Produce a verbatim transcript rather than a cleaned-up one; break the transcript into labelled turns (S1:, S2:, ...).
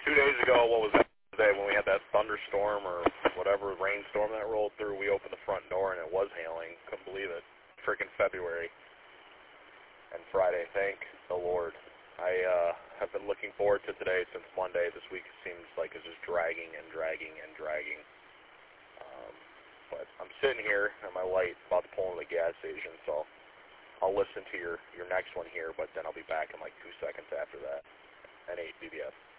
S1: two days ago, what was that day when we had that thunderstorm or whatever rainstorm that rolled through? We opened the front door and it was hailing. Couldn't believe it. Freaking February and Friday. Thank the Lord. I uh, have been looking forward to today since Monday. This week seems like it's just dragging and dragging and dragging. Um, but I'm sitting here at my light, about to pull into the gas station, so I'll listen to your, your next one here, but then I'll be back in like two seconds after that. N eight B B S.